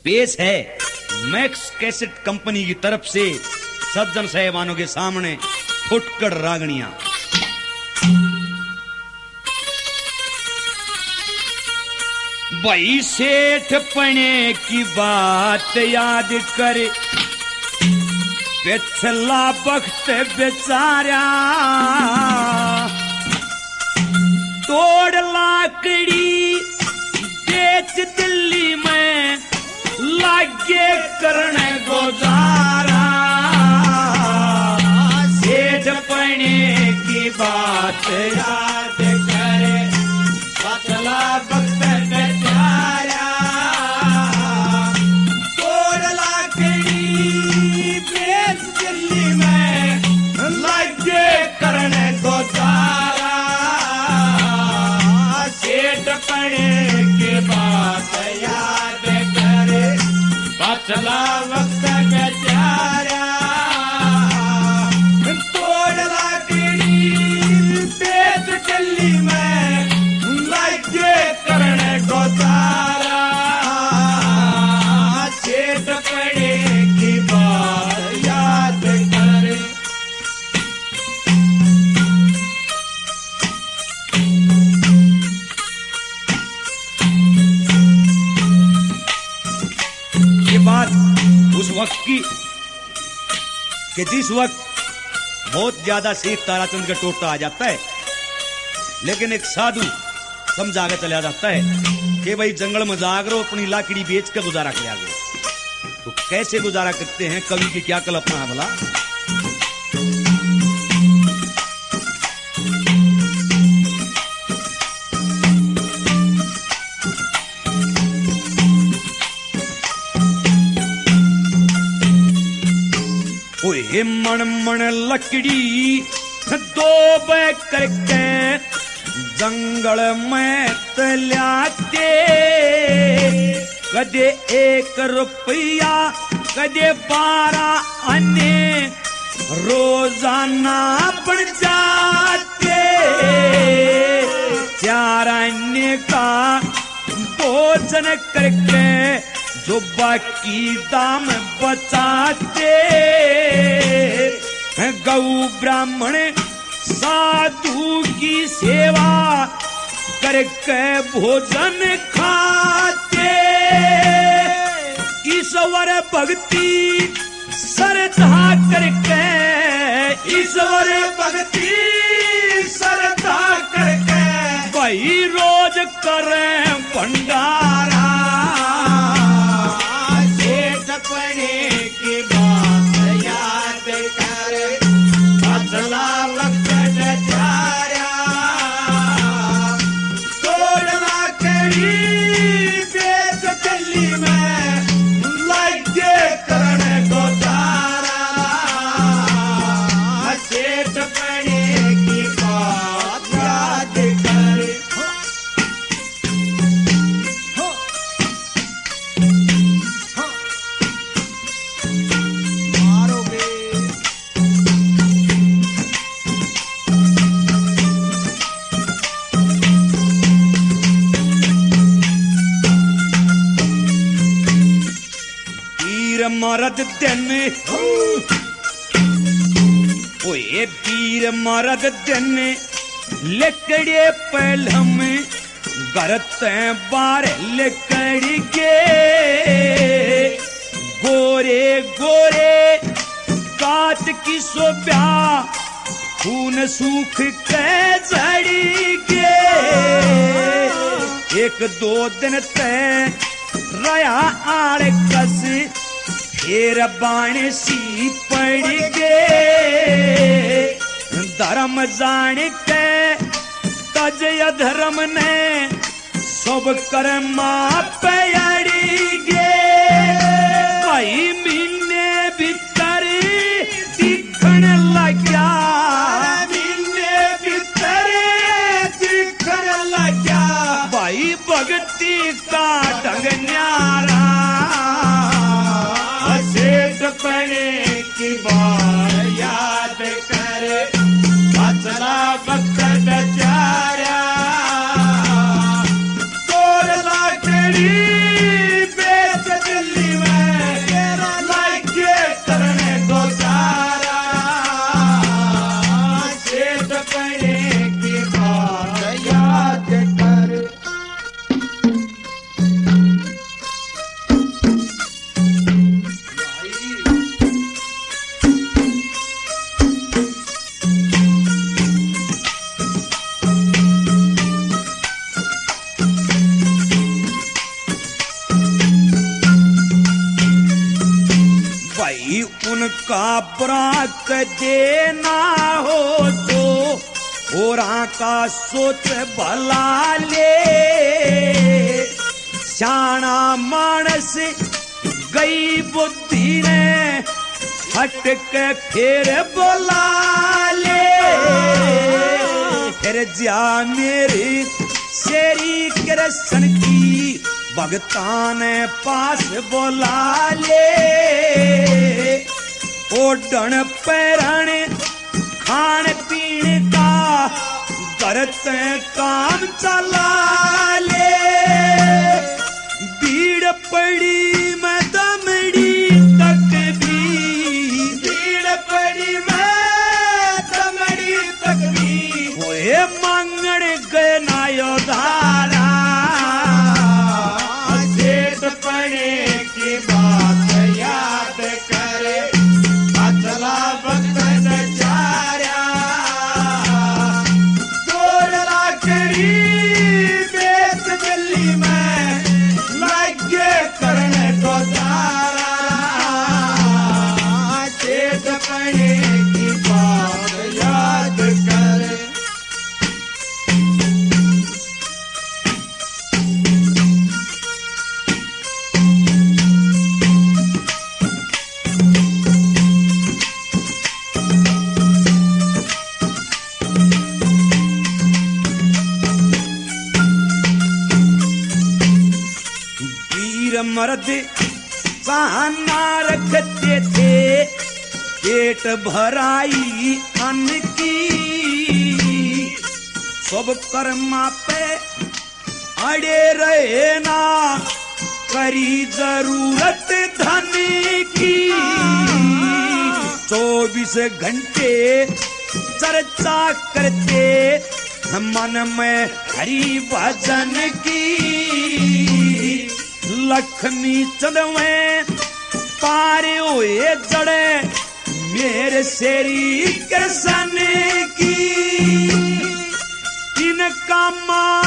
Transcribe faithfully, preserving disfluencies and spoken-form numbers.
पेश है max cassette company की तरफ से सज्जन साहेबानों के सामने फुटकर रागणियां। भाई सेठ पने की बात याद करे, पिछला वक्त बेचारा तोड़ लाकड़ी बेच दिल्ली में लागे करने गुजारा। सेठ पने की बात याद करे, पिछला वक्त बेचारा तोड़ लाकड़ी बेच दिल्ली में लागे करने गुजारा। सेठ पने की बात याद करे, पिछला वक्त बेचारा तोड़ लाकड़ी बेच दिल्ली में लागे करने गुजारा। सेठ पने की बात याद करे। ये बात उस वक्त की कि जिस वक्त बहुत ज्यादा शीत ताराचंद का टोटा आ जाता है, लेकिन एक साधु समझा के चला जाता है कि भाई जंगल में जागरो अपनी लाकड़ी बेच कर गुजारा किया गया। तो कैसे गुजारा करते हैं, कवि की क्या कल्पना है भला। ओए मन मन लकड़ी दो बै करके जंगल में तलाते, कदे एक रुपया कदे बारह अन्य रोजाना बढ़ जाते। चार अन्य का भोजन करके जो बाकी दाम बचाते। गौ ब्राह्मण साधु की सेवा करके भोजन खाते। ईश्वर भक्ति श्रद्धा करके, ईश्वर भक्ति श्रद्धा करके भाई रोज करें भंडारा। सेठ पने की बात याद करे, पिछला वक्त बेचारा तोड़ लाकड़ी बेच दिल्ली में लागे करने गुजारा। सेठ पने की बात याद करे। मरद दिन ओए पीर मरद दिन लकड़े पलम घर तैं बार लकड़ी के। गोरे गोरे काट की सोब्या खून सूख के झड़ी के। एक दो दिन तय रया आड़ कस फिर बाण सी पड़ गे। धर्म जान के तज अधर्म ने सब कर्मा पड़ी गे। भाई महीने भीतर दिखण लग्या, महीने भीतर दिखण लग्या भाई भक्ति का ढंग न्यारा। सेठ पने की बात याद करे, पिछला वक्त बेचारा तोड़ लाकड़ी बेच दिल्ली भाई उनका ब्राक देना हो तो होरा का सोच भला ले। शाना मानस गई बुद्धि ने हट के फिर बोला ले। फिर जा मेरी शेरी कृष्ण की भगतान पास बोला ले। ओढ़न पैरण खान पीन का करते काम चला ले। भीड़ पड़ी मैं दमड़ी तक भी, भीड़ पड़ी मैं दमड़ी तक भी। होए मांगण गए नायो धारा, जेठ पड़े की बात याद करे अचला वक्त नजारा। दो लाकड़ी बेच दिल्ली में लगे करने को दारा। जेठ पड़े की बात याद करे। मर्द सहाना रखते थे पेट भराई अन्न की। सब कर्मा पे अड़े रहे ना करी जरूरत धन की। चौबीस घंटे चर्चा करते मन में हरि भजन की। लक्ष्मी चंदवे पारे हुए जड़े मेरे शेरी कृष्ण की। इनका मां